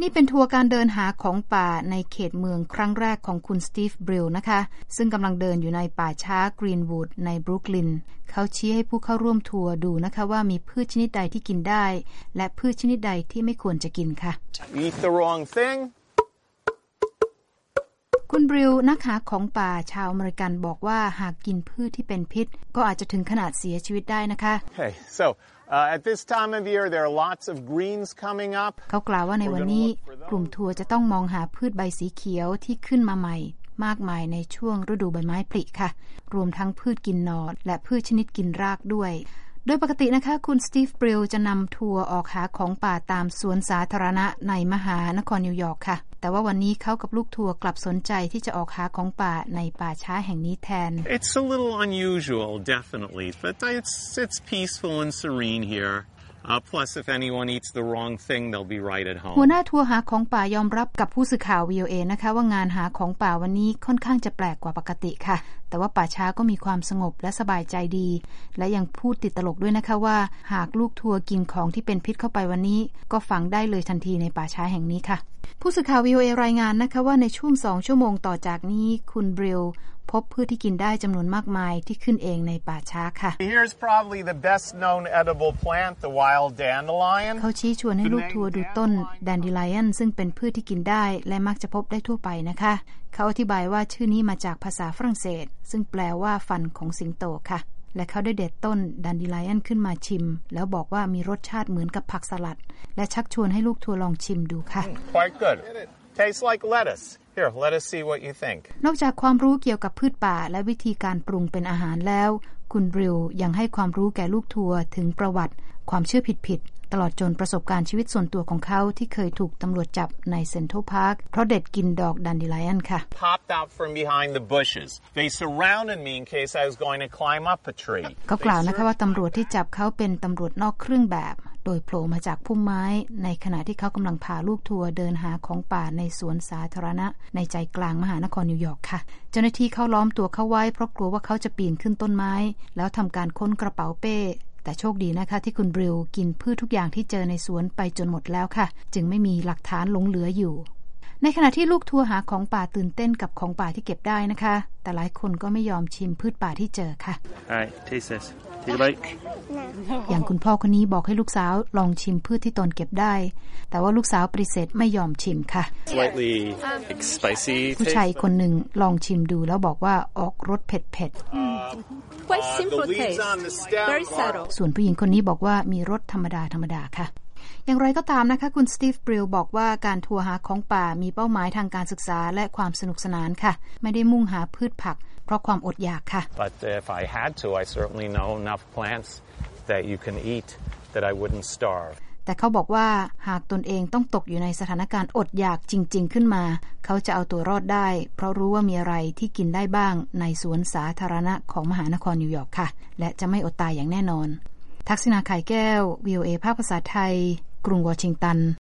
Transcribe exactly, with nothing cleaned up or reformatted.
นี่เป็นทัวร์การเดินหาของป่าในเขตเมืองครั้งแรกของคุณสตีฟบริลนะคะซึ่งกำลังเดินอยู่ในป่าช้ากรีนวูดในบรุกลินเขาชี้ให้ผู้เข้าร่วมทัวร์ดูนะคะว่ามีพืชชนิดใดที่กินได้และพืชชนิดใดที่ไม่ควรจะกินค่ะ Eat the wrong thing คุณบริลนักหาของป่าชาวอเมริกันบอกว่าหากกินพืชที่เป็นพิษก็อาจจะถึงขนาดเสียชีวิตได้นะคะ Okay, so uh, at this time of year there are lots of greens coming up เขากล่าวว่าในวันนี้กลุ่มทัวร์จะต้องมองหาพืชใบสีเขียวที่ขึ้นมาใหม่มากมายในช่วงฤดูใบไม้ผลิค่ะรวมทั้งพืชกินหนอนและพืชชนิดกินรากด้วยโดยปกตินะคะคุณสตีฟบริลจะนำทัวร์ออกหาของป่าตามสวนสาธารณะในมหานครนิวยอร์กค่ะแต่ว่าวันนี้เขากับลูกทัวร์กลับสนใจที่จะออกหาของป่าในป่าช้าแห่งนี้แทน It's a little unusual definitely but it's it's peaceful and serene here Uh, plus, if anyone eats the wrong thing, they'll be right at home. หัวหน้าทัวร์หาของป่ายอมรับกับผู้สื่อข่าว วี โอ เอ นะคะว่างานหาของป่าวันนี้ค่อนข้างจะแปลกกว่าปกติค่ะแต่ว่าป่าช้าก็มีความสงบและสบายใจดีและยังพูดติดตลกด้วยนะคะว่าหากลูกทัวร์กินของที่เป็นพิษเข้าไปวันนี้ก็ฝังได้เลยทันทีในป่าช้าแห่งนี้ค่ะผู้สื่อข่าว วี โอ เอ รายงานนะคะว่าในช่วงสองชั่วโมงต่อจากนี้คุณบริลพบพืชที่กินได้จำนวนมากมายที่ขึ้นเองในป่าช้าค่ะ Here's probably the best known edible plant, the wild dandelion. เขาชี้ชวนให้ลูกทัวร์ดูต้นแดนดิไลออนซึ่งเป็นพืชที่กินได้และมักจะพบได้ทั่วไปนะคะเขาอธิบายว่าชื่อนี้มาจากภาษาฝรั่งเศสซึ่งแปลว่าฟันของสิงโตค่ะและเขาได้เด็ดต้นแดนดิไลออนขึ้นมาชิมแล้วบอกว่ามีรสชาติเหมือนกับผักสลัดและชักชวนให้ลูกทัวร์ลองชิมดูค่ะ Quite good. Tastes like lettuce.Here, let us see what you think. นอกจากความรู้เกี่ยวกับพืชป่าและวิธีการปรุงเป็นอาหารแล้วคุณบริลยังให้ความรู้แก่ลูกทัวร์ถึงประวัติความเชื่อผิดๆตลอดจนประสบการณ์ชีวิตส่วนตัวของเขาที่เคยถูกตำรวจจับในเซ็นทรัลพาร์คเพราะเด็ดกินดอกดันดิไลออนค่ะ Popped out from behind the bushes. They surrounded me in case I was going to climb up a tree. เขากล่าวนะคะว่าตำรวจที่จับเขาเป็นตำรวจนอกเครื่องแบบโดยโผล่มาจากพุ่มไม้ในขณะที่เขากำลังพาลูกทัวร์เดินหาของป่าในสวนสาธารณะในใจกลางมหานครนิวยอร์กค่ะเจ้าหน้าที่เขาล้อมตัวเขาไว้เพราะกลัวว่าเขาจะปีนขึ้นต้นไม้แล้วทำการค้นกระเป๋าเป้แต่โชคดีนะคะที่คุณบริลกินพืชทุกอย่างที่เจอในสวนไปจนหมดแล้วค่ะจึงไม่มีหลักฐานหลงเหลืออยู่ในขณะที่ลูกทัวร์หาของป่าตื่นเต้นกับของป่าที่เก็บได้นะคะแต่หลายคนก็ไม่ยอมชิมพืชป่าที่เจอค่ะ Alright, taste this. Take a bite. อย่างคุณพ่อคนนี้บอกให้ลูกสาวลองชิมพืชที่ตนเก็บได้แต่ว่าลูกสาวปฏิเสธไม่ยอมชิมค่ะ Slightly like, spicy ผู้ชายคนหนึ่งลองชิมดูแล้วบอกว่าออกรสเผ็ดๆ Quite simple taste. Very subtle. ส่วนผู้หญิงคนนี้บอกว่ามีรสธรรมดาธรรมดาค่ะอย่างไรก็ตามนะคะคุณสตีฟบริลบอกว่าการทัวร์หาของป่ามีเป้าหมายทางการศึกษาและความสนุกสนานค่ะไม่ได้มุ่งหาพืชผักเพราะความอดอยากค่ะ But if I had to, I certainly know enough plants that you can eat that I wouldn't starve. แต่เขาบอกว่าหากตนเองต้องตกอยู่ในสถานการณ์อดอยากจริงๆขึ้นมาเขาจะเอาตัวรอดได้เพราะรู้ว่ามีอะไรที่กินได้บ้างในสวนสาธารณะของมหานครนิวยอร์กค่ะและจะไม่อดตายอย่างแน่นอนทักษิณา ไข่แก้ว วี โอ เอ ภาคภาษาไทยกรุงวอชิงตัน